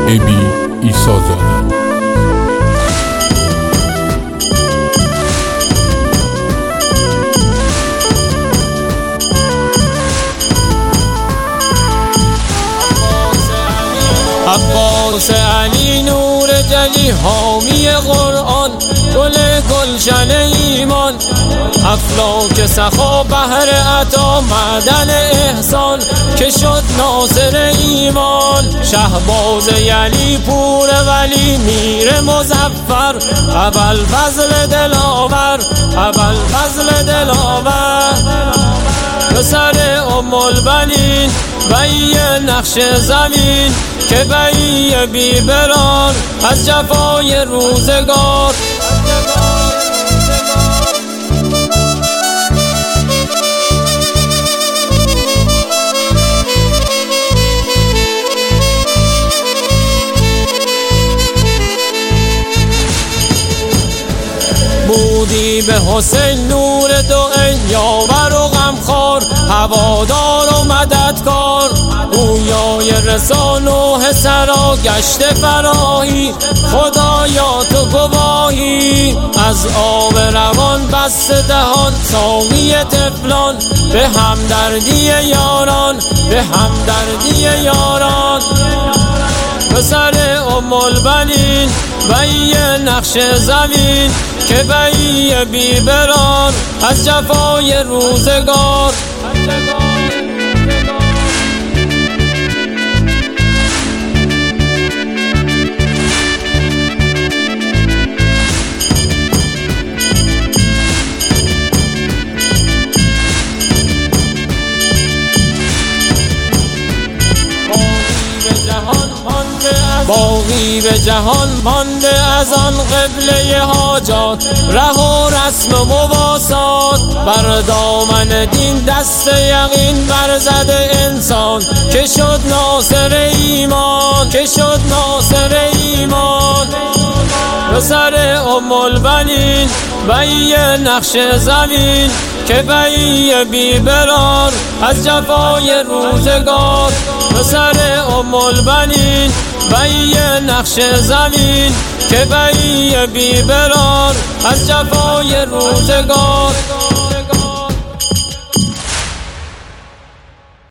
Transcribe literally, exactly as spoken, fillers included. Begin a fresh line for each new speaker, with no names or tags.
ابی عیسی‌زاده.
عباس علی نور جلی حامی قرآن، گل گلشن ایمان، افلاک سخا بحر عطا معدن احسان، که شد ناصر ایمان. شهباز یلی پور ولی میر مظفر، ابل فضل دلاور، ابل فضل دلاور. پسر ام البنین بی نقش زمین، که بی بی بران از جفای روزگار. بودی به حسین نور دو عین، یاور و غمخوار، هوادار و مددکار. گویای رسان و سرا گشت فراهی، خدایا تو گواهی. از آب روان بست دهان ساقی طفلان، به همدردی یاران، به همدردی یاران. پسر ام البنین بی نقش زمین، که بی بی بران از جفای روزگار. باقی به جهان مانده از آن قبله حاجات، ره و رسم و مواسات. بر دامن دین دست یقین برزده انسان، که شد ناصر ایمان، که شد ناصر ایمان. پسر ام البنین بی نقش زمین، که بی بی بران از جفای روزگار. پسر ام البنین بی نقش زمین، که بی بی بران از جفای روزگار.